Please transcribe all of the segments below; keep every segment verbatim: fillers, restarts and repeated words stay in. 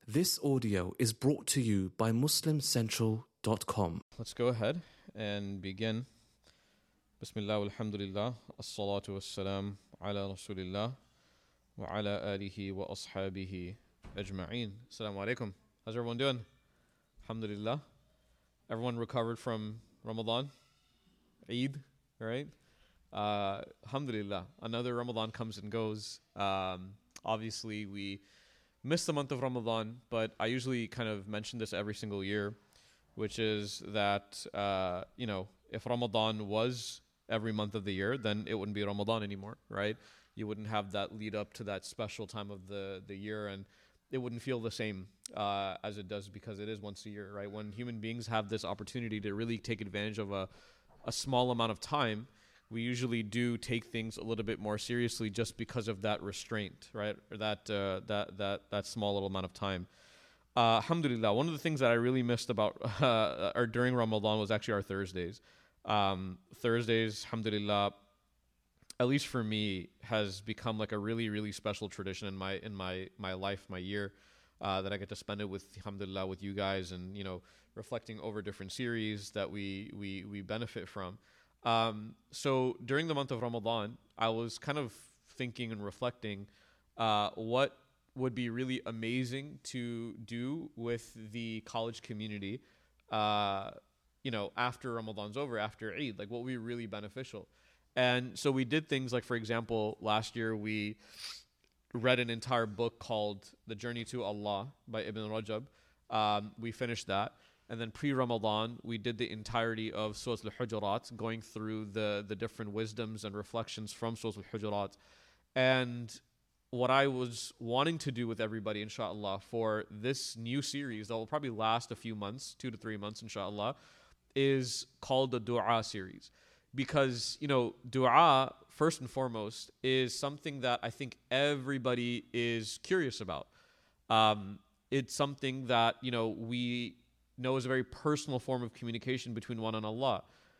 This audio is brought to you by muslim central dot com. Let's go ahead and begin. Bismillah walhamdulillah, as-salatu was-salam ala rasulillah wa ala alihi wa ashabihi ajma'een. Assalamu alaikum. How's everyone doing? Alhamdulillah. Everyone recovered from Ramadan? Eid, right? Uh, alhamdulillah. Another Ramadan comes and goes. Um, obviously, we missed the month of Ramadan, but I usually kind of mention this every single year, which is that, uh, you know, if Ramadan was every month of the year, then it wouldn't be Ramadan anymore, right? You wouldn't have that lead up to that special time of the, the year, and it wouldn't feel the same uh, as it does because it is once a year, right? When human beings have this opportunity to really take advantage of a, a small amount of time, we usually do take things a little bit more seriously just because of that restraint, right? Or that uh, that that that small little amount of time. Uh, alhamdulillah, one of the things that I really missed about uh, or during Ramadan was actually our Thursdays. Um, Thursdays, alhamdulillah, at least for me, has become like a really, really special tradition in my in my my life, my year, uh, that I get to spend it with, alhamdulillah, with you guys, and you know, reflecting over different series that we we we benefit from. Um, so during the month of Ramadan, I was kind of thinking and reflecting uh, what would be really amazing to do with the college community, uh, you know, after Ramadan's over, after Eid, like what would be really beneficial. And so we did things like, for example, last year we read an entire book called The Journey to Allah by Ibn Rajab. Um, we finished that. And then pre-Ramadan, we did the entirety of Surah Al-Hujurat, going through the, the different wisdoms and reflections from Surah Al-Hujurat. And what I was wanting to do with everybody, inshallah, for this new series that will probably last a few months, two to three months, inshallah, is called the Dua series. Because, you know, dua, first and foremost, is something that I think everybody is curious about. Um, it's something that, you know, we know is a very personal form of communication between one and Allah.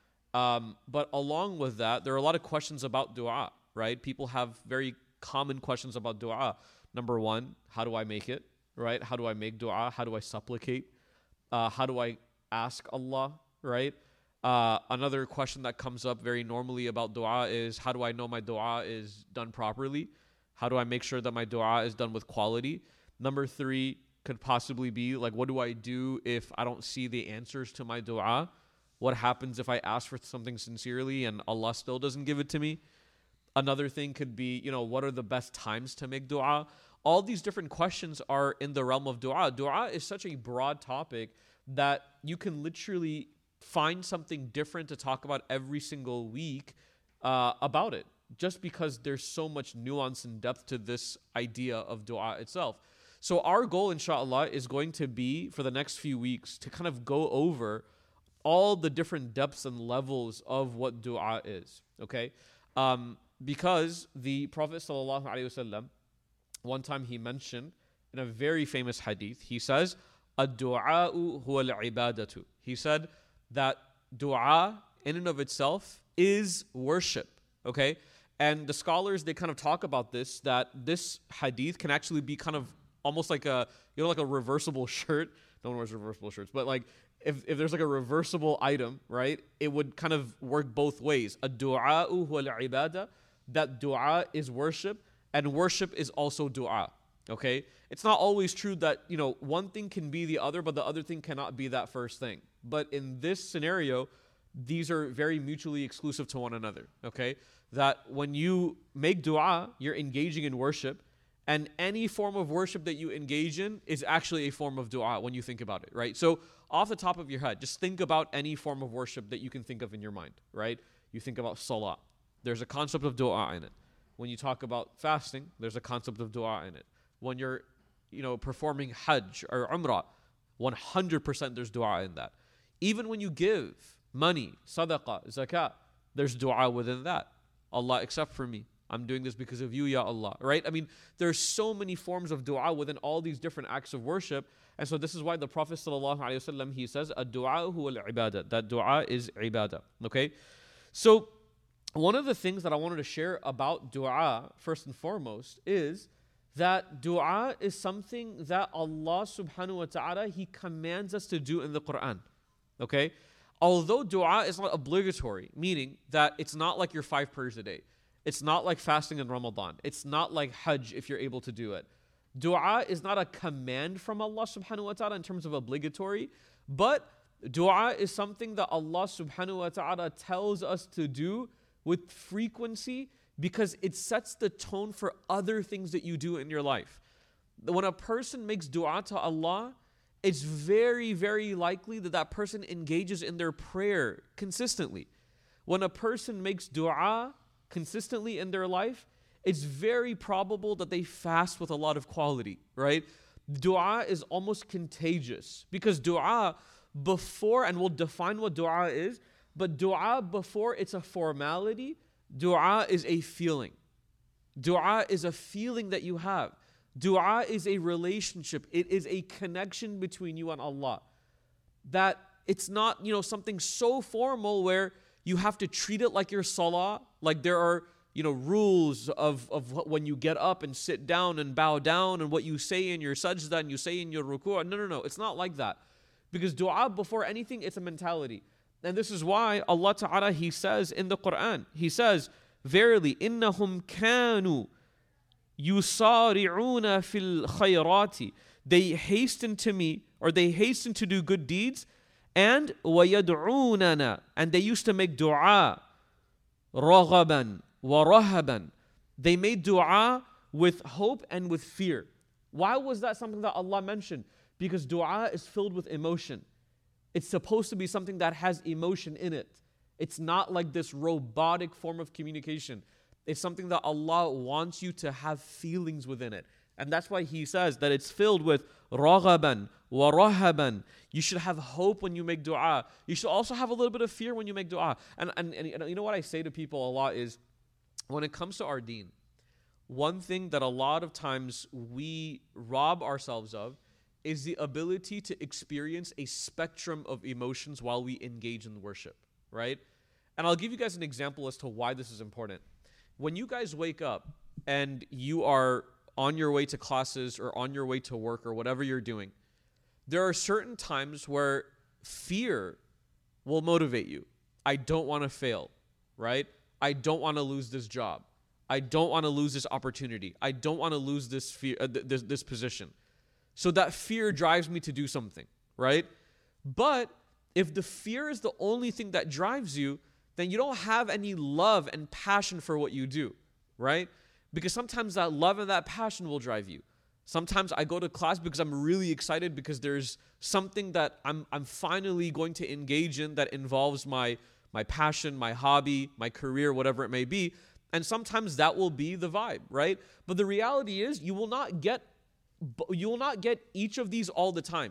Um, but along with that, there are a lot of questions about dua, right? People have very common questions about dua. Number one, how do I make it, right? How do I make dua? How do I supplicate? Uh, how do I ask Allah, right? Uh, another question that comes up very normally about dua is, how do I know my dua is done properly? How do I make sure that my dua is done with quality? Number three could possibly be, like, what do I do if I don't see the answers to my dua? What happens if I ask for something sincerely and Allah still doesn't give it to me? Another thing could be, you know, what are the best times to make dua? All these different questions are in the realm of dua. Dua is such a broad topic that you can literally find something different to talk about every single week uh, about it, just because there's so much nuance and depth to this idea of dua itself. So our goal, inshallah, is going to be for the next few weeks to kind of go over all the different depths and levels of what dua is, okay? Um, because the Prophet sallallahu alaihi wasallam, one time he mentioned in a very famous hadith, he says, "Ad-du'a'u huwa al-ibadatu." He said that dua in and of itself is worship, okay? And the scholars, they kind of talk about this, that this hadith can actually be kind of almost like a, you know, like a reversible shirt. No one wears reversible shirts, but like if, if there's like a reversible item, right, it would kind of work both ways. Ad-du'a'u huwa al-ibadah, that dua is worship, and worship is also dua, okay? It's not always true that, you know, one thing can be the other, but the other thing cannot be that first thing. But in this scenario, these are very mutually exclusive to one another, okay? That when you make dua, you're engaging in worship, and any form of worship that you engage in is actually a form of dua when you think about it, right? So off the top of your head, just think about any form of worship that you can think of in your mind, right? You think about salah. There's a concept of dua in it. When you talk about fasting, there's a concept of dua in it. When you're, you know, performing hajj or umrah, one hundred percent there's dua in that. Even when you give money, sadaqah, zakat, there's dua within that. Allah, accept for me. I'm doing this because of you, Ya Allah, right? I mean, there's so many forms of dua within all these different acts of worship. And so this is why the Prophet sallallahu alaihi wasallam, he says, ad-du'a huwa al-ibadah. That dua is ibadah, okay? So one of the things that I wanted to share about dua, first and foremost, is that dua is something that Allah subhanahu wa ta'ala, He commands us to do in the Quran. Okay? Although dua is not obligatory, meaning that it's not like your five prayers a day. It's not like fasting in Ramadan. It's not like Hajj if you're able to do it. Dua is not a command from Allah subhanahu wa ta'ala in terms of obligatory, but dua is something that Allah subhanahu wa ta'ala tells us to do with frequency because it sets the tone for other things that you do in your life. When a person makes dua to Allah, it's very, very likely that that person engages in their prayer consistently. When a person makes dua consistently in their life, it's very probable that they fast with a lot of quality, right? Dua is almost contagious because dua before, and we'll define what dua is, but dua before it's a formality, dua is a feeling. Dua is a feeling that you have. Dua is a relationship. It is a connection between you and Allah. That it's not, you know, something so formal where you have to treat it like your salah, like there are, you know, rules of, of when you get up and sit down and bow down and what you say in your sajda and you say in your ruku'. No, no, no. It's not like that. Because dua, before anything, it's a mentality. And this is why Allah Ta'ala, He says in the Quran, He says, verily, innahum kanu yusari'una fil khayrati. They hasten to me, or they hasten to do good deeds, and وَيَدْعُونَنَا, and they used to make dua, رَغَبًا وَرَهَبًا. They made dua with hope and with fear. Why was that something that Allah mentioned? Because dua is filled with emotion. It's supposed to be something that has emotion in it. It's not like this robotic form of communication. It's something that Allah wants you to have feelings within it. And that's why He says that it's filled with رَغَبًا وَرَهَبًا. You should have hope when you make dua. You should also have a little bit of fear when you make dua. And, and, and you know what I say to people a lot is, when it comes to our deen, one thing that a lot of times we rob ourselves of is the ability to experience a spectrum of emotions while we engage in worship, right? And I'll give you guys an example as to why this is important. When you guys wake up and you are on your way to classes or on your way to work or whatever you're doing, there are certain times where fear will motivate you. I don't want to fail, right? I don't want to lose this job. I don't want to lose this opportunity. I don't want to lose this fear, uh, th- this, this position. So that fear drives me to do something, right? But if the fear is the only thing that drives you, then you don't have any love and passion for what you do, right? Because sometimes that love and that passion will drive you. Sometimes I go to class because I'm really excited because there's something that I'm I'm finally going to engage in that involves my my passion, my hobby, my career, whatever it may be. And sometimes that will be the vibe, right? But the reality is you will not get you will not get each of these all the time.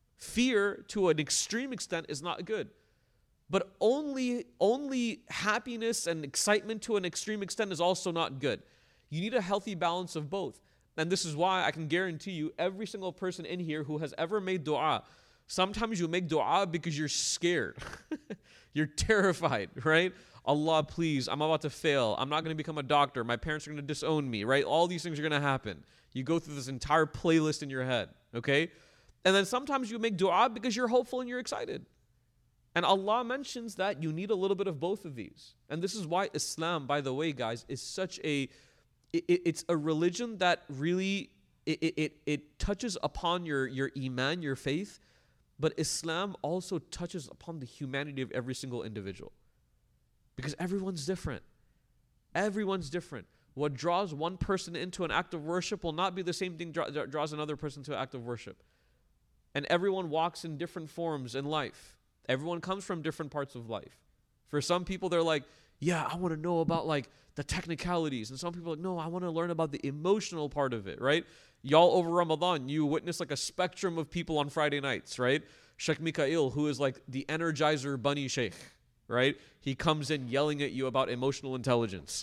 Fear to an extreme extent is not good. But only only happiness and excitement to an extreme extent is also not good. You need a healthy balance of both. And this is why I can guarantee you, every single person in here who has ever made dua, sometimes you make dua because you're scared. You're terrified, right? Allah, please, I'm about to fail. I'm not going to become a doctor. My parents are going to disown me, right? All these things are going to happen. You go through this entire playlist in your head, okay? And then sometimes you make dua because you're hopeful and you're excited. And Allah mentions that you need a little bit of both of these. And this is why Islam, by the way, guys, is such a, it, it's a religion that really, it, it, it touches upon your, your iman, your faith, but Islam also touches upon the humanity of every single individual. Because everyone's different. Everyone's different. What draws one person into an act of worship will not be the same thing draw, draws another person to an act of worship. And everyone walks in different forms in life. Everyone comes from different parts of life. For some people, they're like, yeah, I want to know about like the technicalities. And some people are like, no, I want to learn about the emotional part of it, right? Y'all over Ramadan, you witness like a spectrum of people on Friday nights, right? Sheikh Mikael, who is like the Energizer Bunny Sheikh, right? He comes in yelling at you about emotional intelligence.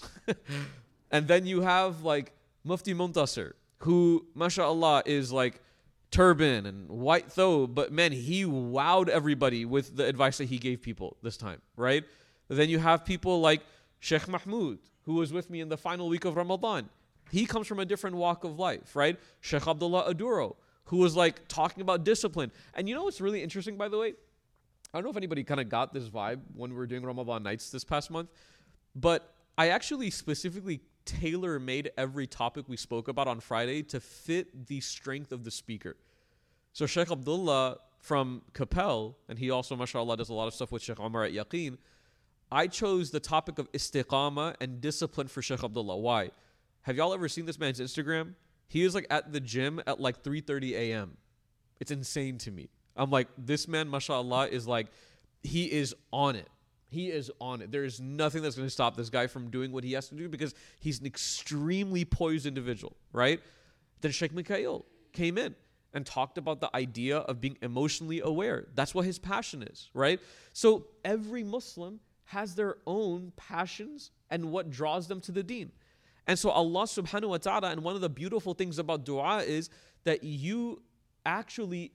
And then you have like Mufti Muntasir, who, mashallah, is like turban and white thobe, but man, he wowed everybody with the advice that he gave people this time, right? Then you have people like Sheikh Mahmoud, who was with me in the final week of Ramadan. He comes from a different walk of life, right? Sheikh Abdullah Aduro, who was like talking about discipline. And you know what's really interesting, by the way? I don't know if anybody kind of got this vibe when we were doing Ramadan nights this past month, but I actually specifically tailor-made every topic we spoke about on Friday to fit the strength of the speaker. So Sheikh Abdullah from Capel, and he also, mashallah, does a lot of stuff with Sheikh Omar at Yaqeen. I chose the topic of istiqamah and discipline for Sheikh Abdullah. Why? Have y'all ever seen this man's Instagram? He is like at the gym at like three thirty a.m. It's insane to me. I'm like, this man, mashallah, is like, he is on it. He is on it. There is nothing that's going to stop this guy from doing what he has to do because he's an extremely poised individual, right? Then Sheikh Mikhail came in and talked about the idea of being emotionally aware. That's what his passion is, right? So every Muslim has their own passions and what draws them to the deen. And so Allah subhanahu wa ta'ala, and one of the beautiful things about dua is that you actually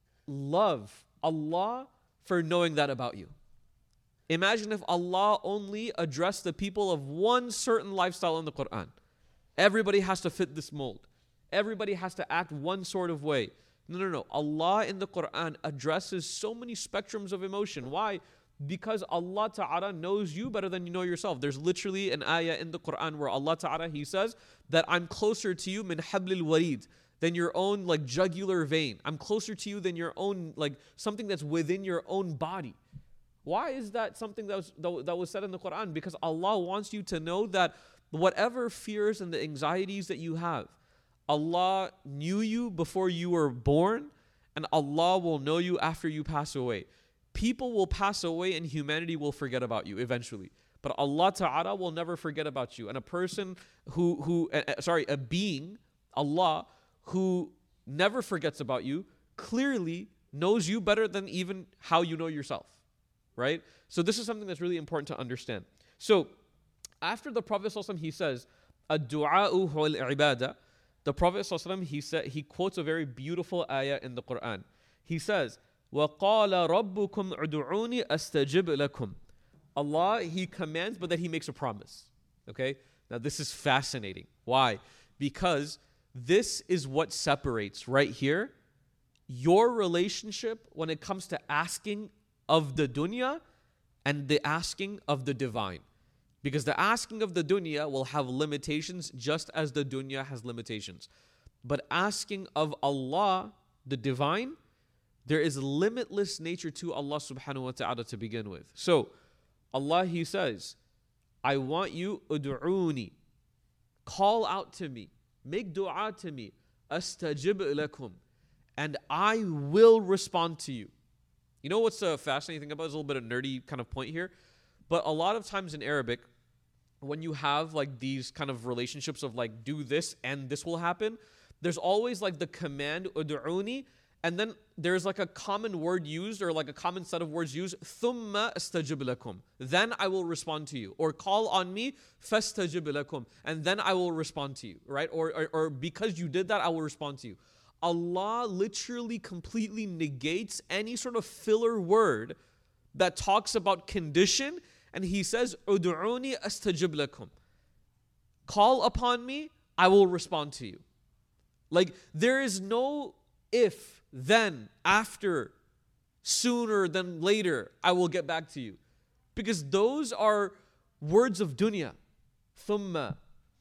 love Allah for knowing that about you. Imagine if Allah only addressed the people of one certain lifestyle in the Quran. Everybody has to fit this mold. Everybody has to act one sort of way. No, no, no. Allah in the Quran addresses so many spectrums of emotion. Why? Because Allah Ta'ala knows you better than you know yourself. There's literally an ayah in the Quran where Allah Ta'ala, He says that I'm closer to you min hablil warid, than your own like jugular vein. I'm closer to you than your own, like something that's within your own body. Why is that something that was, that, that was said in the Quran? Because Allah wants you to know that whatever fears and the anxieties that you have, Allah knew you before you were born, and Allah will know you after you pass away. People will pass away and humanity will forget about you eventually. But Allah Ta'ala will never forget about you. And a person who, who uh, sorry, a being, Allah, who never forgets about you, clearly knows you better than even how you know yourself, right? So this is something that's really important to understand. So after the Prophet ﷺ, he says, "Ad-du'a'u huwal ibadah." The Prophet ﷺ, he said, he quotes a very beautiful ayah in the Quran. He says, وَقَالَ رَبُّكُمْ عُدُعُونِ أَسْتَجِبْ لَكُمْ. Allah, He commands, but then He makes a promise. Okay? Now this is fascinating. Why? Because this is what separates right here your relationship when it comes to asking of the dunya and the asking of the divine. Because the asking of the dunya will have limitations just as the dunya has limitations. But asking of Allah, the divine, there is limitless nature to Allah subhanahu wa ta'ala to begin with. So Allah, He says, I want you, ud'uni, call out to me, make dua to me, astajib lakum, and I will respond to you. You know what's a fascinating thing about it? It's a little bit of nerdy kind of point here. But a lot of times in Arabic, when you have like these kind of relationships of like do this and this will happen, there's always like the command ud'uni, and then there's like a common word used or like a common set of words used, thumma astajib lakum, then I will respond to you, or call on me, fastajib lakum, and then I will respond to you, right? Or, or or because you did that, I will respond to you. Allah literally completely negates any sort of filler word that talks about condition, and He says, ud'uni astajib lakum, call upon me, I will respond to you. Like there is no if, then, after, sooner than later, I will get back to you. Because those are words of dunya. Thumma,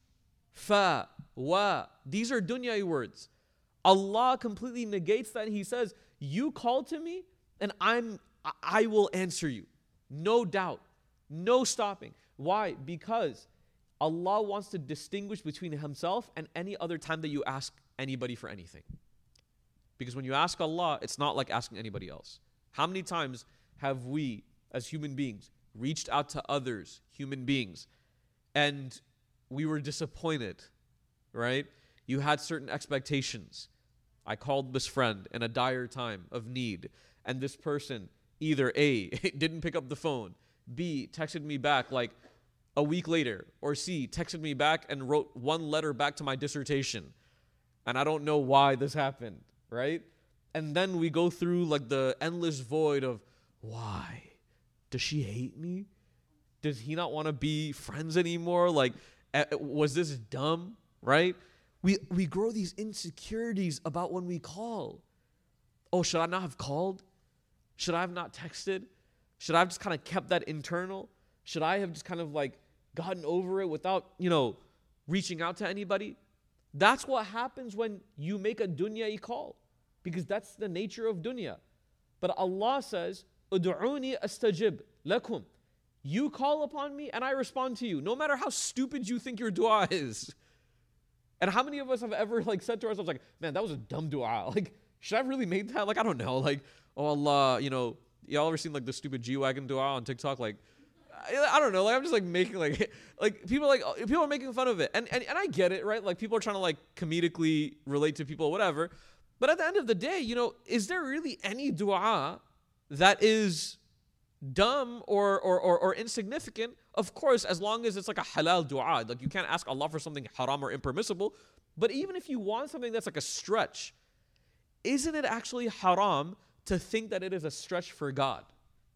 fa, wa. These are dunya words. Allah completely negates that. He says, you call to me and I'm, I will answer you. No doubt. No stopping. Why? Because Allah wants to distinguish between Himself and any other time that you ask anybody for anything. Because when you ask Allah, it's not like asking anybody else. How many times have we, as human beings, reached out to others, human beings, and we were disappointed, right? You had certain expectations. I called this friend in a dire time of need, and this person either A, didn't pick up the phone, B, texted me back like a week later, or C, texted me back and wrote one letter back to my dissertation. And I don't know why this happened. Right? And then we go through like the endless void of, why? Does she hate me? Does he not want to be friends anymore? Like, uh, was this dumb? right? We we grow these insecurities about when we call. Oh, should I not have called? Should I have not texted? Should I have just kind of kept that internal? Should I have just kind of like gotten over it without, you know, reaching out to anybody? That's what happens when you make a dunya call, because that's the nature of dunya. But Allah says, "Ud'uni astajib lakum." You call upon me and I respond to you, no matter how stupid you think your dua is. And how many of us have ever like said to ourselves, like, man, that was a dumb dua. Like, should I have really made that? Like, I don't know. Like, oh Allah, you know, y'all ever seen like the stupid G-Wagon dua on TikTok? Like, I, I don't know. Like, I'm just like making like, like people are like, people are making fun of it. And, and, and I get it, right? Like, people are trying to like comedically relate to people, whatever. But at the end of the day, you know, is there really any dua that is dumb or, or, or, or insignificant? Of course, as long as it's like a halal dua. Like, you can't ask Allah for something haram or impermissible. But even if you want something that's like a stretch, isn't it actually haram to think that it is a stretch for God?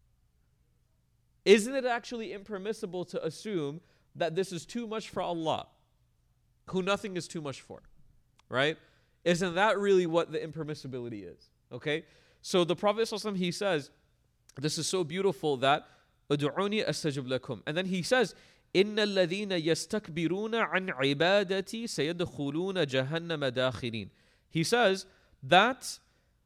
Isn't it actually impermissible to assume that this is too much for Allah, who nothing is too much for, right? Isn't that really what the impermissibility is? Okay? So the Prophet ﷺ, he says, this is so beautiful that "Ud'uni astajib lakum." And then he says, إِنَّ الَّذِينَ يَسْتَكْبِرُونَ عَنْ عِبَادَتِي سَيَدْخُلُونَ جَهَنَّمَ دَاخِرِينَ. He says that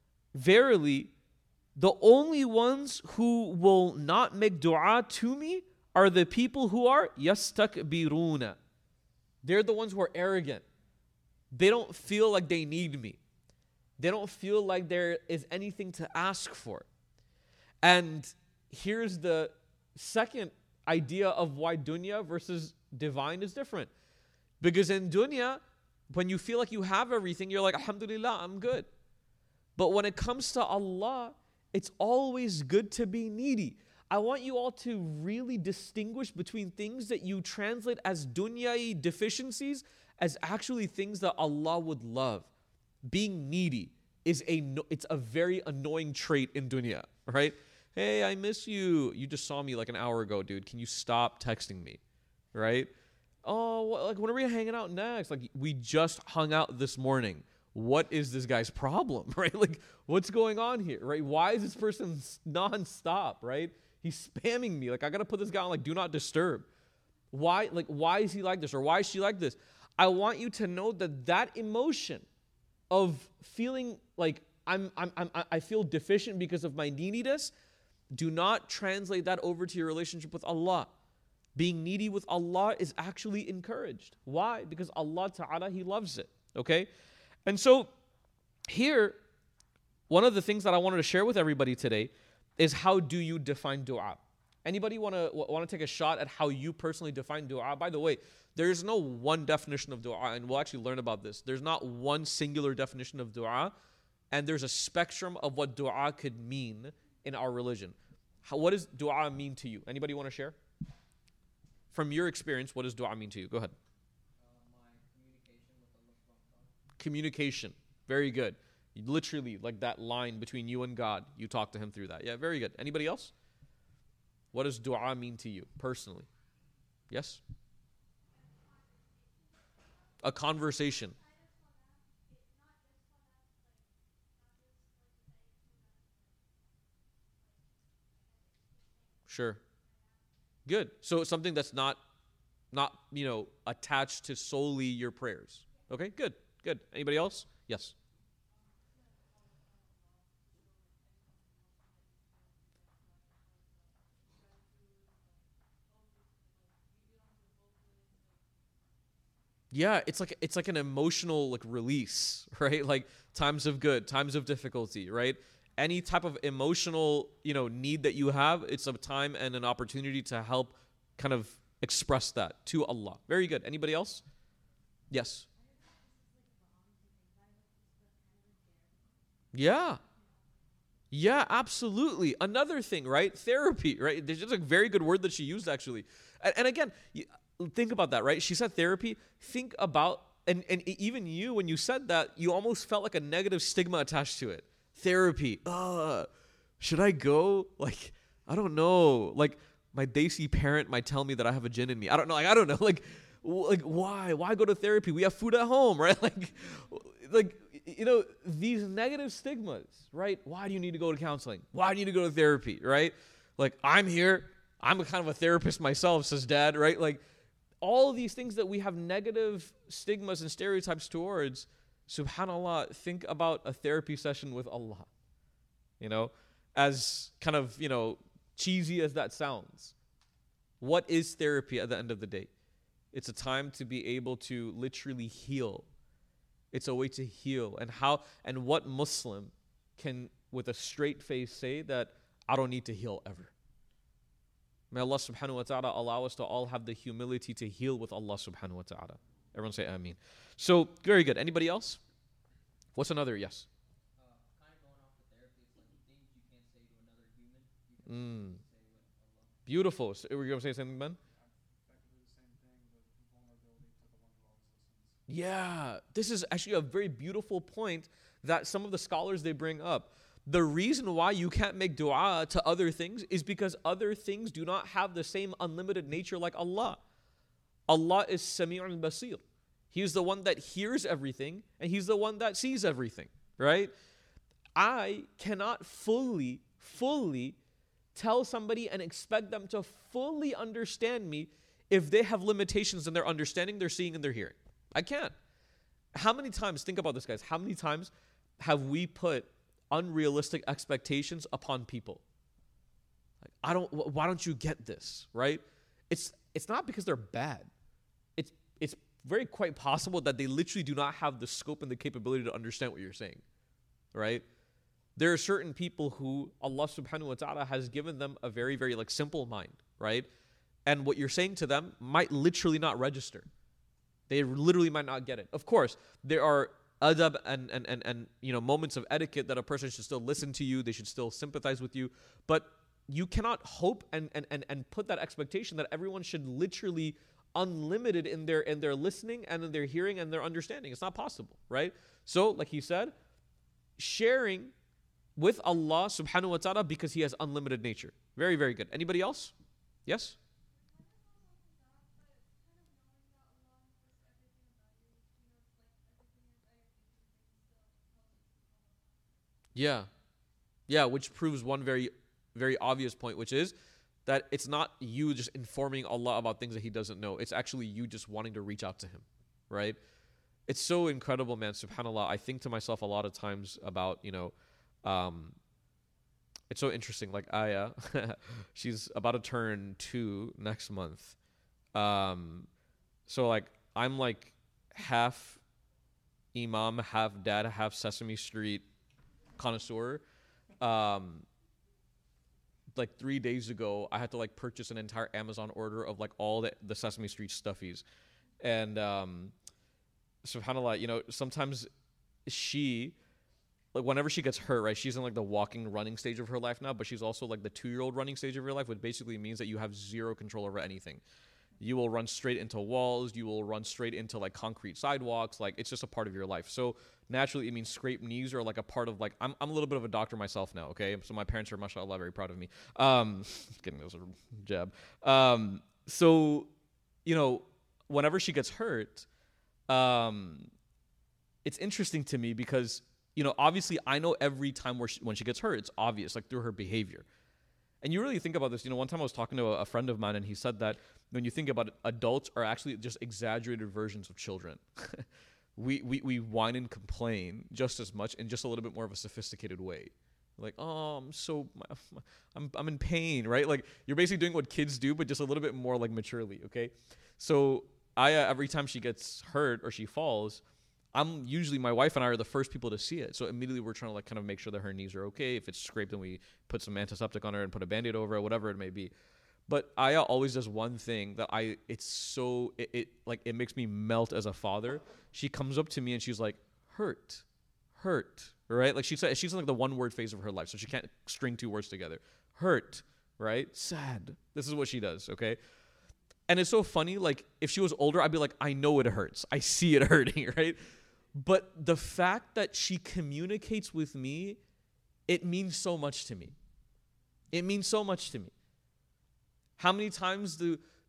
verily the only ones who will not make dua to me are the people who are yastakbiruna. They're the ones who are arrogant. They don't feel like they need me. They don't feel like there is anything to ask for. And here's the second idea of why dunya versus divine is different. Because in dunya, when you feel like you have everything, you're like, alhamdulillah, I'm good. But when it comes to Allah, it's always good to be needy. I want you all to really distinguish between things that you translate as dunyai deficiencies as actually things that Allah would love. Being needy is a it's a very annoying trait in dunya, right? Hey, I miss you. You just saw me like an hour ago, dude. Can you stop texting me, right? Oh, what, like when are we hanging out next? Like, we just hung out this morning. What is this guy's problem, right? Like, what's going on here, right? Why is this person nonstop, right? He's spamming me. Like, I got to put this guy on, like, do not disturb. Why, like, why is he like this? Or why is she like this? I want you to know that that emotion of feeling like I'm, I'm, I'm, I feel deficient because of my neediness, do not translate that over to your relationship with Allah. Being needy with Allah is actually encouraged. Why? Because Allah Ta'ala, He loves it, okay? And so here, one of the things that I wanted to share with everybody today is how do you define dua? Anybody want to want to take a shot at how you personally define dua? By the way, there's no one definition of dua, and we'll actually learn about this. There's not one singular definition of dua, and there's a spectrum of what dua could mean in our religion. How, what does dua mean to you? Anybody want to share? From your experience, what does dua mean to you? Go ahead. Communication. Very good. You literally, like that line between you and God, you talk to Him through that. Yeah, very good. Anybody else? What does dua mean to you personally? Yes? A conversation. Sure. Good. So it's something that's not, not, you know, attached to solely your prayers. Okay, good. Good. Anybody else? Yes. Yeah, it's like it's like an emotional like release, right? Like times of good, times of difficulty, right? Any type of emotional, you know, need that you have, it's a time and an opportunity to help kind of express that to Allah. Very good. Anybody else? Yes. Yeah. Yeah, absolutely. Another thing, right? Therapy, right? There's just a very good word that she used, actually. And, and again, think about that, right? She said therapy. Think about, and, and even you, when you said that, you almost felt like a negative stigma attached to it. Therapy. Uh, should I go? Like, I don't know. Like, my desi parent might tell me that I have a jinn in me. I don't know. Like, I don't know. Like, like why? Why go to therapy? We have food at home, right? Like, like you know, these negative stigmas, right? Why do you need to go to counseling? Why do you need to go to therapy, right? Like, I'm here. I'm a kind of a therapist myself, says dad, right? Like, all of these things that we have negative stigmas and stereotypes towards, subhanAllah, think about a therapy session with Allah. You know, as kind of, you know, cheesy as that sounds. What is therapy at the end of the day? It's a time to be able to literally heal. It's a way to heal. And how and what Muslim can, with a straight face, say that I don't need to heal ever? May Allah subhanahu wa ta'ala allow us to all have the humility to heal with Allah subhanahu wa ta'ala. Everyone say ameen. So, very good. Anybody else? What's another? Yes. Uh, kind of going off the therapy, it's like things you can't say to another human. You can Mm. say with Allah. Beautiful. So, were you going to say something, Ben? Yeah, this is actually a very beautiful point that some of the scholars, they bring up. The reason why you can't make dua to other things is because other things do not have the same unlimited nature like Allah. Allah is Sami'un Basir. He's the one that hears everything, and He's the one that sees everything, right? I cannot fully, fully tell somebody and expect them to fully understand me if they have limitations in their understanding, their seeing, and their hearing. I can't. How many times, think about this, guys, how many times have we put unrealistic expectations upon people? Like, I don't, why don't you get this, right? It's it's not because they're bad. It's it's very quite possible that they literally do not have the scope and the capability to understand what you're saying, right? There are certain people who Allah subhanahu wa ta'ala has given them a very, very like simple mind, right? And what you're saying to them might literally not register. They literally might not get it. Of course, there are adab and, and, and, and you know moments of etiquette that a person should still listen to you. They should still sympathize with you. But you cannot hope and, and, and, and put that expectation that everyone should literally unlimited in their in their listening and in their hearing and their understanding. It's not possible, right? So, like he said, sharing with Allah subhanahu wa ta'ala because He has unlimited nature. Very, very good. Anybody else? Yes? Yeah. Yeah, which proves one very, very obvious point, which is that it's not you just informing Allah about things that He doesn't know. It's actually you just wanting to reach out to Him, right? It's so incredible, man. SubhanAllah. I think to myself a lot of times about, you know, um, it's so interesting. Like Aya, she's about to turn two next month. Um, so like I'm like half Imam, half dad, half Sesame Street connoisseur. Um, like three days ago, I had to like purchase an entire Amazon order of like all the, the Sesame Street stuffies. And um, subhanAllah, you know, sometimes she, like whenever she gets hurt, right, she's in like the walking, running stage of her life now, but she's also like the two-year-old running stage of her life, which basically means that you have zero control over anything. You will run straight into walls. You will run straight into like concrete sidewalks. Like it's just a part of your life. So naturally, it means scraped knees are like a part of like, I'm I'm a little bit of a doctor myself now, okay? So my parents are, mashallah, very proud of me. Um, getting this jab. Um, so, you know, whenever she gets hurt, um, it's interesting to me because, you know, obviously I know every time where she, when she gets hurt, it's obvious, like through her behavior. And you really think about this, you know, one time I was talking to a, a friend of mine and he said that when you think about it, adults are actually just exaggerated versions of children. we, we we whine and complain just as much in just a little bit more of a sophisticated way. Like, oh, I'm so, I'm I'm in pain, right? Like you're basically doing what kids do, but just a little bit more like maturely, okay? So Aya, every time she gets hurt or she falls, I'm usually, my wife and I are the first people to see it. So immediately we're trying to like kind of make sure that her knees are okay. If it's scraped, then we put some antiseptic on her and put a Band-Aid over it, whatever it may be. But Aya always does one thing that I, it's so, it, it like, it makes me melt as a father. She comes up to me and she's like, hurt, hurt, right? Like she said, she's in like the one word phase of her life. So she can't string two words together. Hurt, right? Sad. This is what she does, okay? And it's so funny. Like if she was older, I'd be like, I know it hurts. I see it hurting, right? But the fact that she communicates with me, it means so much to me. It means so much to me. How many times do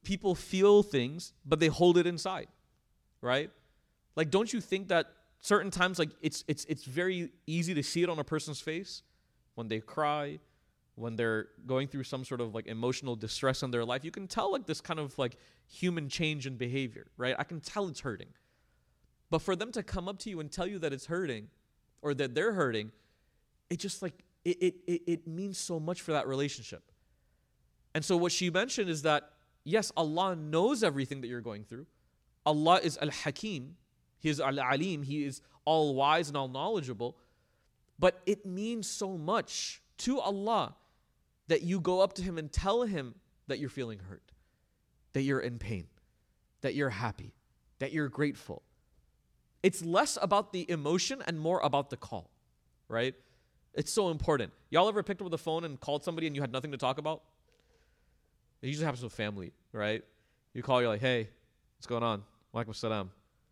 people feel things, but they hold it inside, right? Like, don't you think that certain times, like, it's it's it's very easy to see it on a person's face when they cry, when they're going through some sort of like emotional distress in their life. You can tell like this kind of like human change in behavior, right? I can tell it's hurting. But for them to come up to you and tell you that it's hurting or that they're hurting, it just like, it it it, it means so much for that relationship. And so what she mentioned is that, yes, Allah knows everything that you're going through. Allah is Al-Hakim. He is Al-Alim. He is all wise and all knowledgeable. But it means so much to Allah that you go up to Him and tell Him that you're feeling hurt, that you're in pain, that you're happy, that you're grateful. It's less about the emotion and more about the call, right? It's so important. Y'all ever picked up the phone and called somebody and you had nothing to talk about? It usually happens with family, right? You call, you're like, hey, what's going on? Walaikum salam.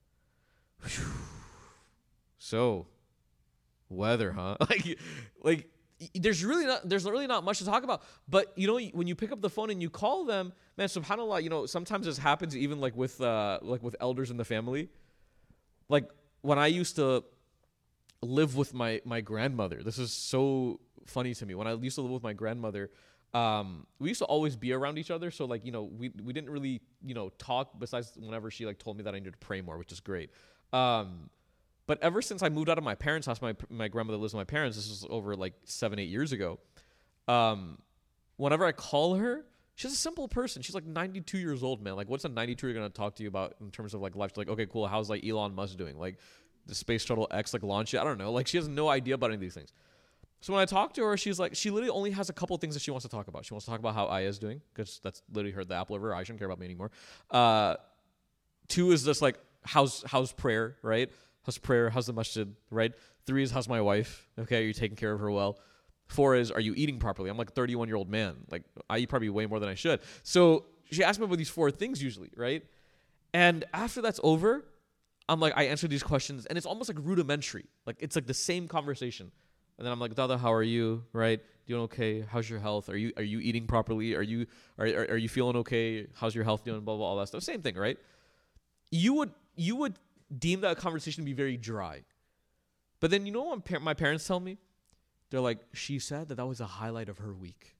So, weather, huh? like, like there's really not there's really not much to talk about. But you know, when you pick up the phone and you call them, man, subhanAllah, you know, sometimes this happens even like with uh, like with elders in the family. Like when I used to live with my my grandmother, this is so funny to me. When I used to live with my grandmother, um, we used to always be around each other. So like, you know, we we didn't really, you know, talk besides whenever she like told me that I needed to pray more, which is great. Um, But ever since I moved out of my parents' house, my my grandmother lives with my parents. This was over like seven, eight years ago. Um, whenever I call her, she's a simple person. She's like ninety-two years old, man. Like, what's a ninety-two-year gonna talk to you about in terms of like life? She's like, okay, cool. How's like Elon Musk doing? Like, the Space Shuttle X like launch it? I don't know. Like, she has no idea about any of these things. So when I talk to her, she's like, she literally only has a couple things that she wants to talk about. She wants to talk about how Aya is doing, because that's literally her, the apple of her eye. She shouldn't care about me anymore. Uh, two is just like how's how's prayer, right? How's prayer? How's the masjid, right? Three is how's my wife? Okay, are you taking care of her well? Four is, are you eating properly? I'm like a thirty-one-year-old man. Like, I eat probably way more than I should. So she asked me about these four things usually, right? And after that's over, I'm like, I answer these questions, and it's almost like rudimentary. Like, it's like the same conversation. And then I'm like, Dada, how are you? Right? Doing okay? How's your health? Are you are you eating properly? Are you are are, are you feeling okay? How's your health doing? Blah blah all that stuff. Same thing, right? You would you would. deem that conversation to be very dry. But then, you know what par- my parents tell me? They're like, she said that that was a highlight of her week.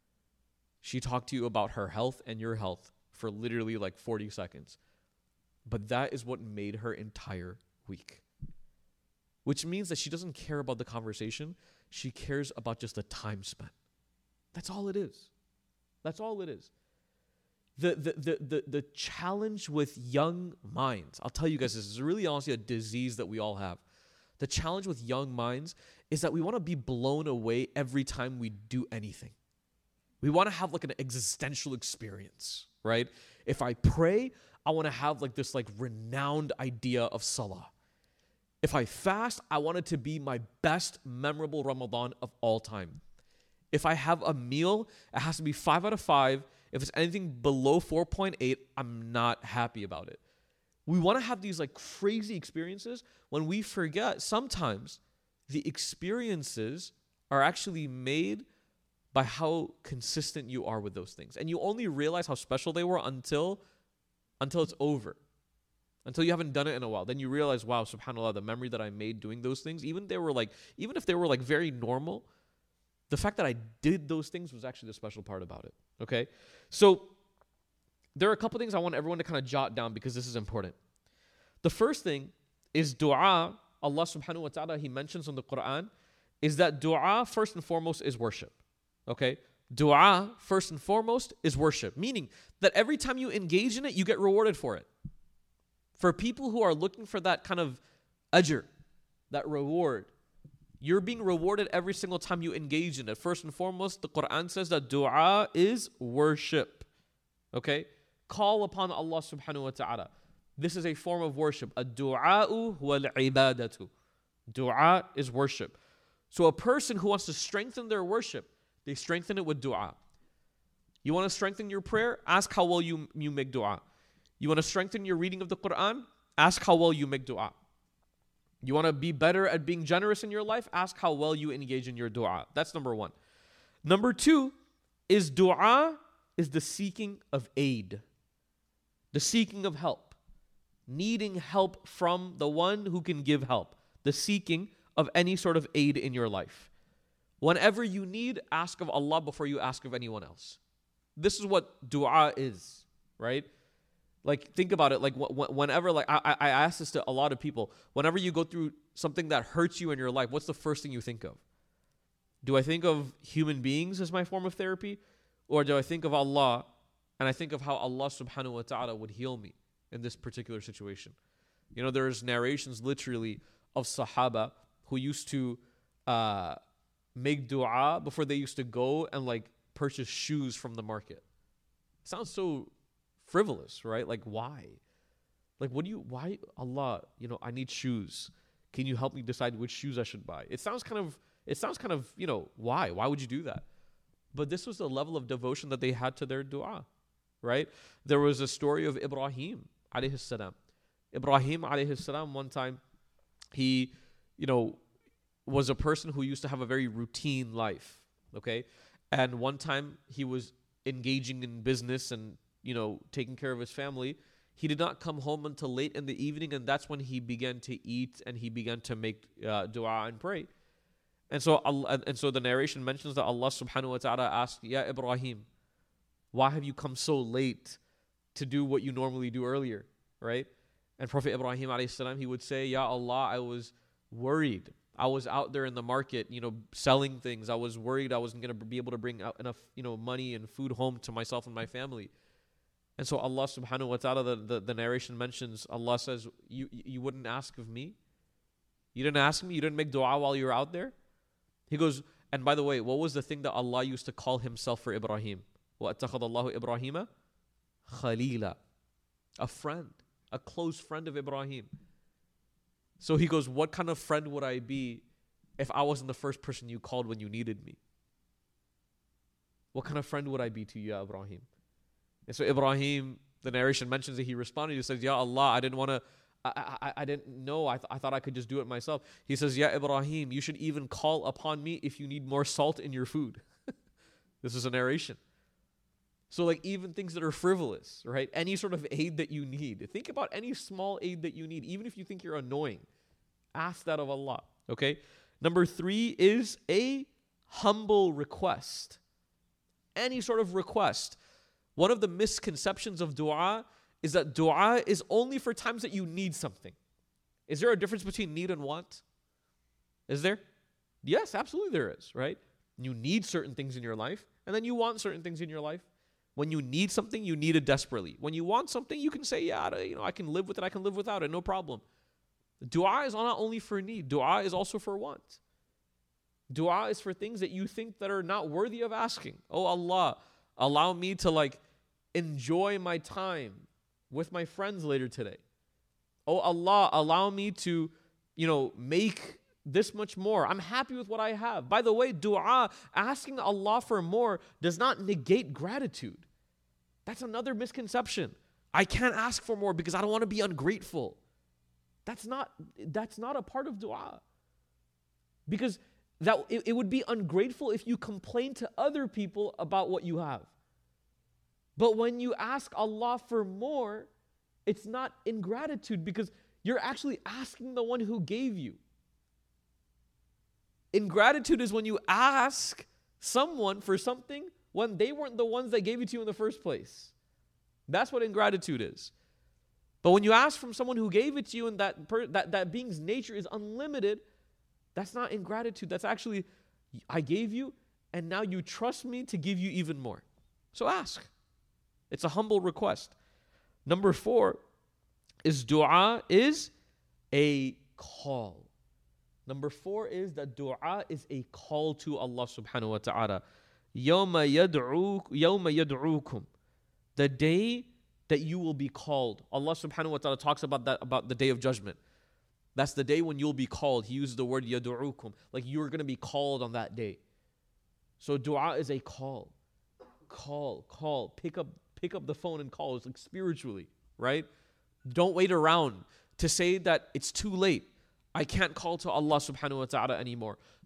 She talked to you about her health and your health for literally like forty seconds. But that is what made her entire week. Which means that she doesn't care about the conversation. She cares about just the time spent. That's all it is. That's all it is. The, the the the the challenge with young minds, I'll tell you guys, this is really honestly a disease that we all have. The challenge with young minds is that we want to be blown away every time we do anything. We want to have like an existential experience, right? If I pray, I want to have like this like renowned idea of salah. If I fast, I want it to be my best memorable Ramadan of all time. If I have a meal, it has to be five out of five. If it's anything below four point eight, I'm not happy about it. We want to have these like crazy experiences when we forget sometimes the experiences are actually made by how consistent you are with those things. And you only realize how special they were until, until it's over. Until you haven't done it in a while. Then you realize, wow, subhanAllah, the memory that I made doing those things, even they were like, even if they were like very normal, the fact that I did those things was actually the special part about it. Okay? So there are a couple things I want everyone to kind of jot down because this is important. The first thing is dua. Allah subhanahu wa ta'ala, He mentions in the Quran, is that dua first and foremost is worship. Okay? Dua first and foremost is worship. Meaning that every time you engage in it, you get rewarded for it. For people who are looking for that kind of ajr, that reward, you're being rewarded every single time you engage in it. First and foremost, the Quran says that dua is worship. Okay? Call upon Allah subhanahu wa ta'ala. This is a form of worship. Ad-du'a'u wal-ibadatu. Dua is worship. So a person who wants to strengthen their worship, they strengthen it with dua. You want to strengthen your prayer? Ask how well you, you make dua. You want to strengthen your reading of the Quran? Ask how well you make dua. You want to be better at being generous in your life? Ask how well you engage in your dua. That's number one. Number two is dua is the seeking of aid. The seeking of help. Needing help from the one who can give help. The seeking of any sort of aid in your life. Whenever you need, ask of Allah before you ask of anyone else. This is what dua is, right? Like, think about it. Like, whenever, like, I, I ask this to a lot of people. Whenever you go through something that hurts you in your life, what's the first thing you think of? Do I think of human beings as my form of therapy? Or do I think of Allah, and I think of how Allah subhanahu wa ta'ala would heal me in this particular situation? You know, there's narrations literally of Sahaba who used to uh, make dua before they used to go and, like, purchase shoes from the market. It sounds so frivolous, right? Like, why? Like, what do you, why, Allah, you know, I need shoes. Can you help me decide which shoes I should buy? It sounds kind of, it sounds kind of, you know, why? Why would you do that? But this was the level of devotion that they had to their dua, right? There was a story of Ibrahim, alayhi salam. Ibrahim, alayhi salam, one time, he, you know, was a person who used to have a very routine life, okay? And one time he was engaging in business and, you know, taking care of his family. He did not come home until late in the evening, and that's when he began to eat and he began to make uh, dua and pray. And so Allah, and so the narration mentions that Allah subhanahu wa ta'ala asked, Ya Ibrahim, why have you come so late to do what you normally do earlier, right? And Prophet Ibrahim alayhi salam, he would say, Ya Allah, I was worried. I was out there in the market, you know, selling things. I was worried I wasn't going to be able to bring out enough, you know, money and food home to myself and my family. And so Allah subhanahu wa ta'ala, the, the, the narration mentions, Allah says, you, you wouldn't ask of me? You didn't ask me? You didn't make dua while you were out there? He goes, and by the way, what was the thing that Allah used to call himself for Ibrahim? وَأَتَّخَذَ اللَّهُ إِبْرَاهِيمَ خَلِيلًا. A friend, a close friend of Ibrahim. So he goes, what kind of friend would I be if I wasn't the first person you called when you needed me? What kind of friend would I be to you, Ya Ibrahim? And so Ibrahim, the narration mentions that he responded. He says, Ya Allah, I didn't want to, I, I, I didn't know. I, th- I thought I could just do it myself. He says, Ya Ibrahim, you should even call upon me if you need more salt in your food. This is a narration. So, like, even things that are frivolous, right? Any sort of aid that you need. Think about any small aid that you need, even if you think you're annoying. Ask that of Allah, okay? Number three is a humble request. Any sort of request. One of the misconceptions of dua is that dua is only for times that you need something. Is there a difference between need and want? Is there? Yes, absolutely there is, right? You need certain things in your life, and then you want certain things in your life. When you need something, you need it desperately. When you want something, you can say, yeah, you know, I can live with it, I can live without it, no problem. Dua is not only for need, dua is also for want. Dua is for things that you think that are not worthy of asking. Oh Allah, allow me to like enjoy my time with my friends later today. Oh Allah, allow me to, you know, make this much more. I'm happy with what I have. By the way, dua, asking Allah for more, does not negate gratitude. That's another misconception. I can't ask for more because I don't want to be ungrateful. That's not, that's not a part of dua. Because that it, it would be ungrateful if you complain to other people about what you have. But when you ask Allah for more, it's not ingratitude because you're actually asking the one who gave you. Ingratitude is when you ask someone for something when they weren't the ones that gave it to you in the first place. That's what ingratitude is. But when you ask from someone who gave it to you and that, per, that, that being's nature is unlimited, that's not ingratitude. That's actually, I gave you and now you trust me to give you even more. So ask. It's a humble request. Number four is dua is a call. Number four is that dua is a call to Allah subhanahu wa ta'ala. يَوْمَ يَدْعُوكُمْ يَوْمَ يَدْعُوكُمْ. The day that you will be called. Allah subhanahu wa ta'ala talks about that, about the day of judgment. That's the day when you'll be called. He uses the word يَدْعُوكُمْ. Like you're going to be called on that day. So dua is a call. Call, call. Pick up, pick up the phone and call. It's like spiritually, right? Don't wait around to say that it's too late. I can't call to Allah subhanahu wa ta'ala anymore.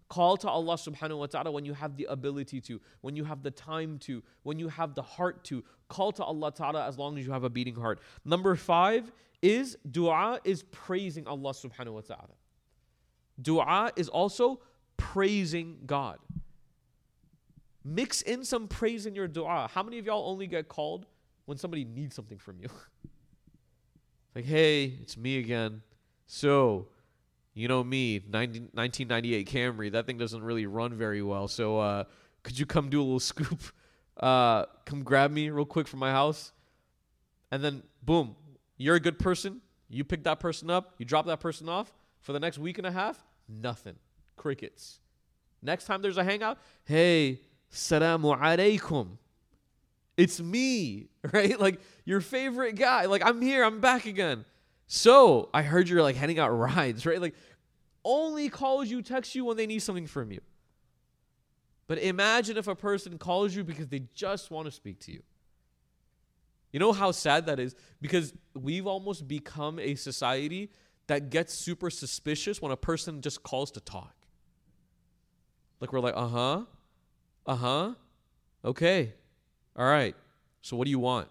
Call to Allah subhanahu wa ta'ala when you have the ability to, when you have the time to, when you have the heart to. Call to Allah ta'ala as long as you have a beating heart. Number five is dua is praising Allah subhanahu wa ta'ala. Dua is also praising God. Mix in some praise in your dua. How many of y'all only get called when somebody needs something from you? Like, hey, it's me again. So, you know me, nineteen ninety-eight Camry, that thing doesn't really run very well. So, uh, could you come do a little scoop? Uh, come grab me real quick from my house. And then, boom, you're a good person. You pick that person up. You drop that person off. For the next week and a half, nothing. Crickets. Next time there's a hangout, hey, salamu alaikum. It's me, right? Like your favorite guy. Like I'm here, I'm back again. So I heard you're like handing out rides, right? Like only calls you, text you when they need something from you. But imagine if a person calls you because they just want to speak to you. You know how sad that is? Because we've almost become a society that gets super suspicious when a person just calls to talk. Like we're like, uh-huh, uh-huh, okay, all right, so what do you want?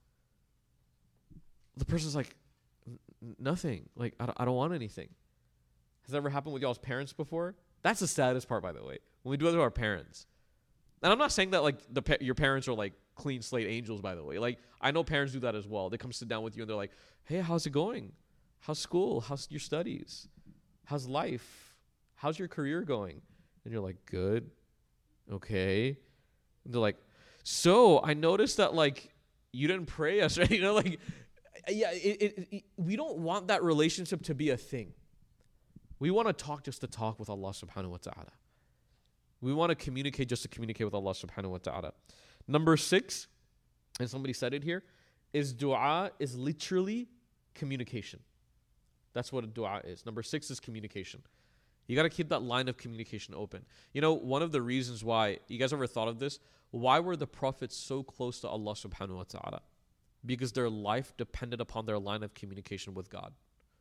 The person's like, nothing, like, I don't, I don't want anything. Has that ever happened with y'all's parents before? That's the saddest part, by the way, when we do it to our parents. And I'm not saying that, like, the pa- your parents are, like, clean slate angels, by the way. Like, I know parents do that as well. They come sit down with you and they're like, hey, how's it going? How's school? How's your studies? How's life? How's your career going? And you're like, good. Okay. And they're like, so I noticed that like you didn't pray yesterday. You know, like, yeah, it, it, it, we don't want that relationship to be a thing. We want to talk just to talk with Allah subhanahu wa ta'ala. We want to communicate just to communicate with Allah subhanahu wa ta'ala. Number six, and somebody said it here, is dua is literally communication. That's what a dua is. Number six is communication. You got to keep that line of communication open. You know, one of the reasons why, you guys ever thought of this? Why were the prophets so close to Allah subhanahu wa ta'ala? Because their life depended upon their line of communication with God.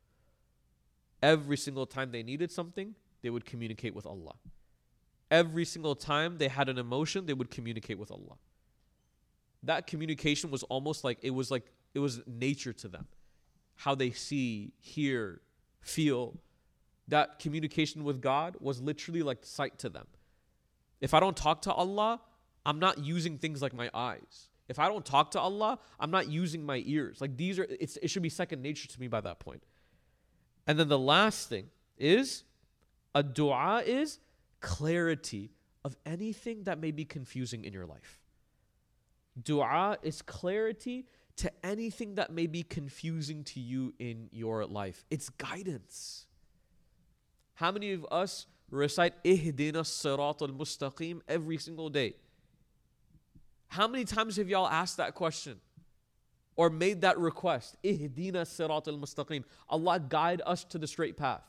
Every single time they needed something, they would communicate with Allah. Every single time they had an emotion, they would communicate with Allah. That communication was almost like, it was like, it was nature to them. How they see, hear, feel. That communication with God was literally like sight to them. If I don't talk to Allah, I'm not using things like my eyes. If I don't talk to Allah, I'm not using my ears. Like these are, it's, it should be second nature to me by that point. And then the last thing is, a dua is clarity of anything that may be confusing in your life. Dua is clarity to anything that may be confusing to you in your life. It's guidance. How many of us recite Ihdina as-sirat al-mustaqim every single day? How many times have y'all asked that question or made that request? Ihdina as-sirat al-mustaqim. Allah, guide us to the straight path.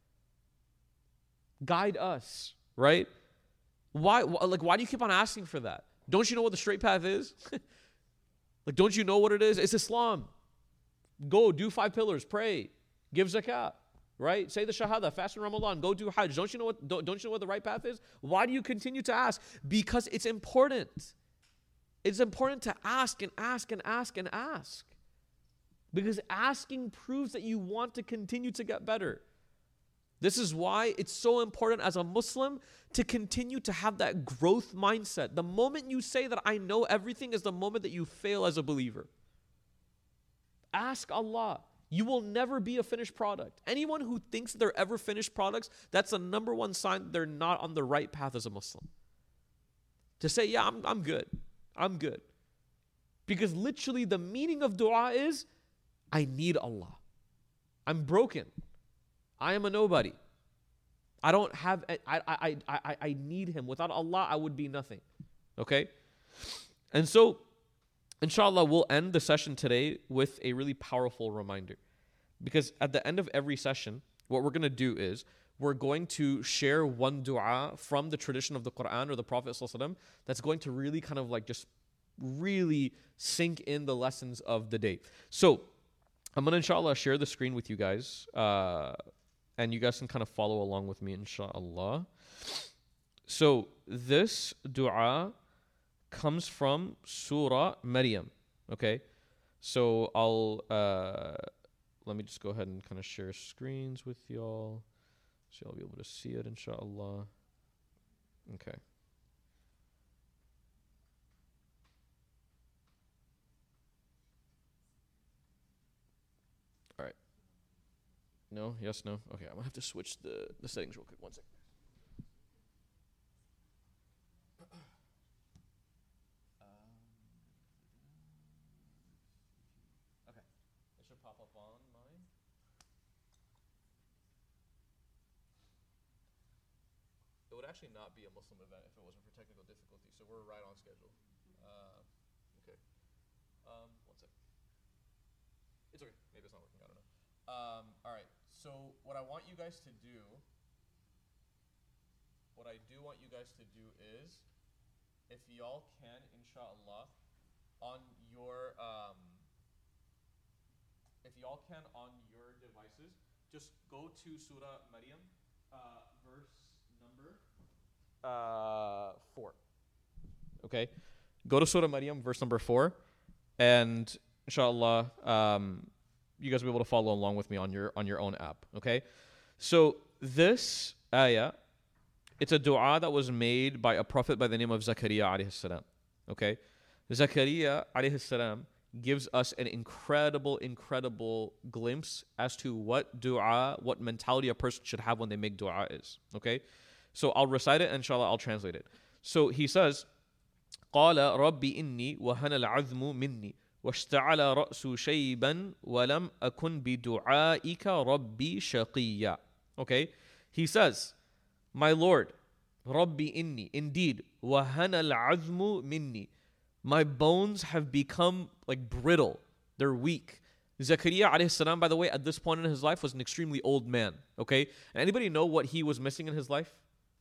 Guide us, right? Why, like, why do you keep on asking for that? Don't you know what the straight path is? Like, don't you know what it is? It's Islam. Go, do five pillars, pray, give zakah. Right? Say the shahada, fast in Ramadan, go do hajj. Don't you know what don't, don't you know what the right path is? Why do you continue to ask? Because it's important. It's important to ask and ask and ask and ask. Because asking proves that you want to continue to get better. This is why it's so important as a Muslim to continue to have that growth mindset. The moment you say that I know everything is the moment that you fail as a believer. Ask Allah. You will never be a finished product. Anyone who thinks they're ever finished products, that's the number one sign that they're not on the right path as a Muslim. To say, yeah, I'm, I'm good. I'm good. Because literally the meaning of dua is, I need Allah. I'm broken. I am a nobody. I don't have, I, I, I, I, I need Him. Without Allah, I would be nothing. Okay? And so, inshallah, we'll end the session today with a really powerful reminder. Because at the end of every session, what we're going to do is we're going to share one dua from the tradition of the Quran or the Prophet ﷺ that's going to really kind of like just really sink in the lessons of the day. So I'm going to inshallah share the screen with you guys. Uh, and you guys can kind of follow along with me, inshallah. So this dua comes from Surah Maryam. Okay, so I'll uh, let me just go ahead and kind of share screens with y'all, so y'all be able to see it, inshallah. Okay. All right. No? Yes? No? Okay, I'm gonna have to switch the the settings real quick. One second. Pop up on mine. It would actually not be a Muslim event if it wasn't for technical difficulty, so we're right on schedule. Uh, okay. Um, one sec. It's okay. Maybe it's not working. I don't know. Um, all right. So what I want you guys to do, what I do want you guys to do is, if y'all can, inshallah, on your um. If y'all can on your devices, just go to Surah Maryam, uh, verse number uh, four. Okay? Go to Surah Maryam, verse number four, and inshallah, um, you guys will be able to follow along with me on your on your own app. Okay? So this ayah, it's a dua that was made by a prophet by the name of Zakaria alayhi salam. Okay? Zakaria alayhi salam gives us an incredible, incredible glimpse as to what dua, what mentality a person should have when they make dua is. Okay? So I'll recite it and inshallah I'll translate it. So he says, قَالَ رَبِّ إِنِّي وَهَنَ الْعَذْمُ مِنِّي وَاشْتَعَلَ رَأْسُ شَيْبًا وَلَمْ أَكُنْ بِدُعَائِكَ رَبِّي شَقِيًّا. Okay? He says, my Lord, رَبِّ إِنِّي, indeed, وَهَنَ الْعَذْمُ مِنِّي, my bones have become like brittle. They're weak. Zakaria alayhi salam, by the way, at this point in his life was an extremely old man. Okay? And anybody know what he was missing in his life?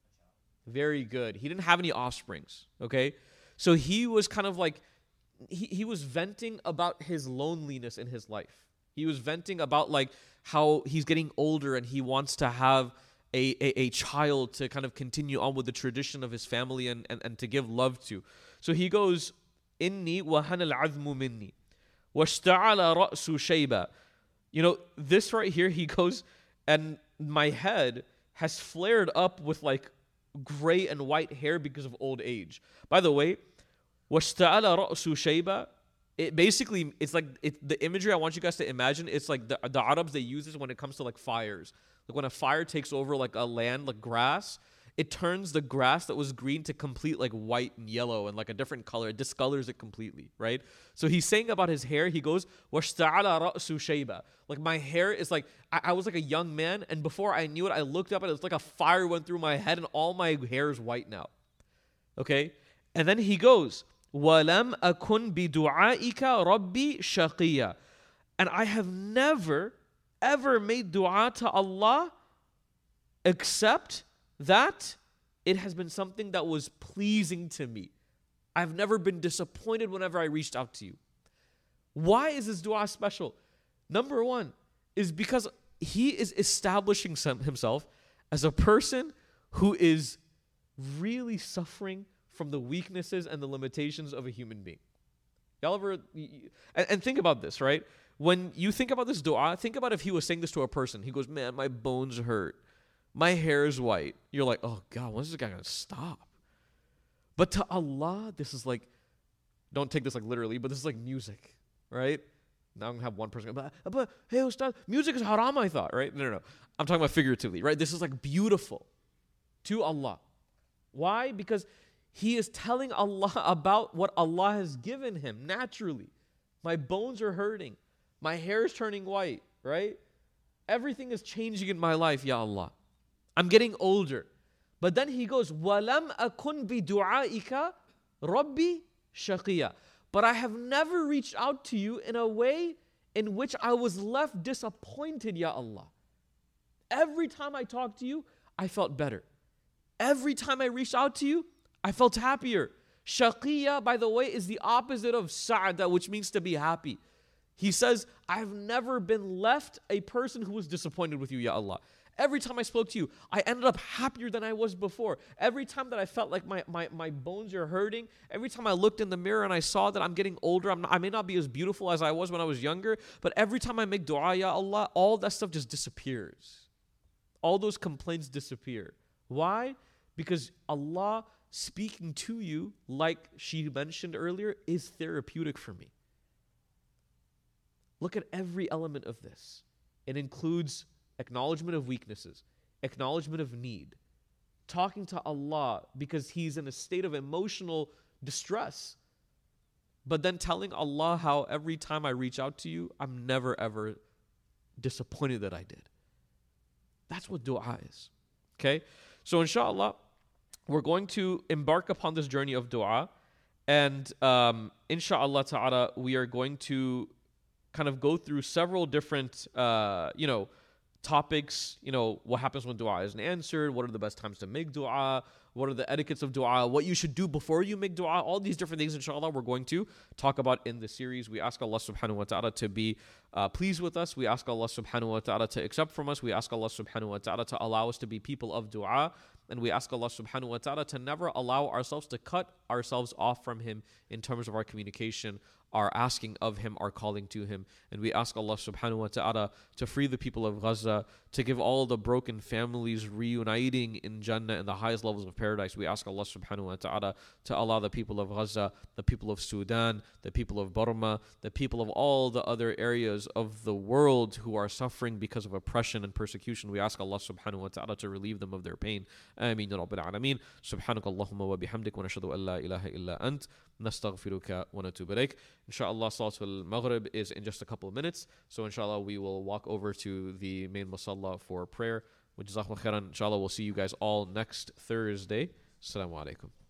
Very good. He didn't have any offsprings. Okay? So he was kind of like, he, he was venting about his loneliness in his life. He was venting about like how he's getting older and he wants to have a, a, a child to kind of continue on with the tradition of his family and, and, and to give love to. So he goes, Inni wahana al-azmu minni washta'ala ra'su shayba. You know, this right here, he goes, and my head has flared up with like gray and white hair because of old age. By the way, washta'ala ra'su shayba, it basically, it's like, it, the imagery I want you guys to imagine, it's like the, the Arabs, they use this when it comes to like fires. Like when a fire takes over like a land, like grass, it turns the grass that was green to complete like white and yellow and like a different color. It discolors it completely, right? So he's saying about his hair, he goes, وَاشْتَعَلَ رَأْسُ شَيْبًا. Like my hair is like, I, I was like a young man, and before I knew it, I looked up and it was like a fire went through my head and all my hair is white now. Okay? And then he goes, وَلَمْ أَكُنْ بِدُعَائِكَ رَبِّي شَقِيًّا. And I have never, ever made dua to Allah except that it has been something that was pleasing to me. I've never been disappointed whenever I reached out to you. Why is this dua special? Number one is because he is establishing some, himself as a person who is really suffering from the weaknesses and the limitations of a human being. Y'all ever, and, and think about this, right? When you think about this dua, think about if he was saying this to a person. He goes, man, my bones hurt. My hair is white. You're like, oh God, when is this guy going to stop? But to Allah, this is like, don't take this like literally, but this is like music, right? Now I'm going to have one person go, but, but hey, Ustad, music is haram, I thought, right? No, no, no. I'm talking about figuratively, right? This is like beautiful to Allah. Why? Because he is telling Allah about what Allah has given him naturally. My bones are hurting. My hair is turning white, right? Everything is changing in my life, Ya Allah. I'm getting older. But then he goes, وَلَمْ أَكُنْ بِدُعَائِكَ رَبِّي شَقِيًّا. But I have never reached out to you in a way in which I was left disappointed, Ya Allah. Every time I talked to you, I felt better. Every time I reached out to you, I felt happier. Shaqiyya, by the way, is the opposite of sa'ada, which means to be happy. He says, I've never been left a person who was disappointed with you, Ya Allah. Every time I spoke to you, I ended up happier than I was before. Every time that I felt like my, my, my bones are hurting, every time I looked in the mirror and I saw that I'm getting older, I'm not, I may not be as beautiful as I was when I was younger, but every time I make dua, ya Allah, all that stuff just disappears. All those complaints disappear. Why? Because Allah speaking to you, like she mentioned earlier, is therapeutic for me. Look at every element of this. It includes acknowledgement of weaknesses, acknowledgement of need, talking to Allah because he's in a state of emotional distress, but then telling Allah how every time I reach out to you, I'm never ever disappointed that I did. That's what dua is. Okay? So inshallah, we're going to embark upon this journey of dua, and um, inshallah ta'ala, we are going to kind of go through several different, uh, you know, topics. You know, what happens when dua isn't answered? What are the best times to make dua? What are the etiquettes of dua? What you should do before you make dua? All these different things, inshallah, we're going to talk about in this series. We ask Allah subhanahu wa ta'ala to be uh, pleased with us. We ask Allah subhanahu wa ta'ala to accept from us. We ask Allah subhanahu wa ta'ala to allow us to be people of dua. And we ask Allah subhanahu wa ta'ala to never allow ourselves to cut ourselves off from Him in terms of our communication, our asking of Him, our calling to Him. And we ask Allah subhanahu wa ta'ala to free the people of Gaza, to give all the broken families reuniting in Jannah and the highest levels of paradise. We ask Allah subhanahu wa ta'ala to allow the people of Gaza, the people of Sudan, the people of Burma, the people of all the other areas of the world who are suffering because of oppression and persecution. We ask Allah subhanahu wa ta'ala to relieve them of their pain. Ameen ya Rabbil Alameen. Subhanaka Allahumma wa bihamdik wa nashhadu an la ilaha illa ant. Nastaghfiruka wa natubu ilayk. Inshallah, Salatul Maghrib is in just a couple of minutes. So inshallah, we will walk over to the main musalla for prayer. Wa jazakumullah khairan. Inshallah, we'll see you guys all next Thursday. Assalamu alaikum.